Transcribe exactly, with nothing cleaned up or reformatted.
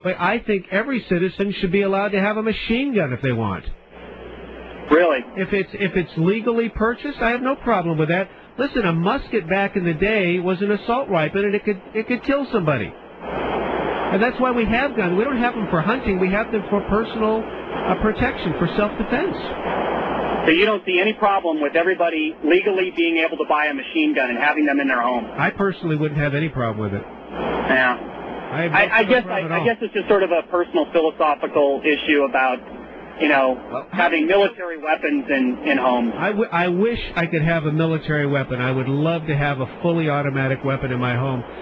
But I think every citizen should be allowed to have a machine gun if they want. Really? If it's if it's legally purchased, I have no problem with that. Listen, a musket back in the day was an assault rifle, and it could it could kill somebody. And that's why we have guns. We don't have them for hunting. We have them for personal uh, protection, for self-defense. So you don't see any problem with everybody legally being able to buy a machine gun and having them in their home? I personally wouldn't have any problem with it. Yeah. I, have no I, I guess I, problem at all. I guess it's just sort of a personal philosophical issue about, you know, Well, having military weapons in, in homes. I, w- I wish I could have a military weapon. I would love to have a fully automatic weapon in my home.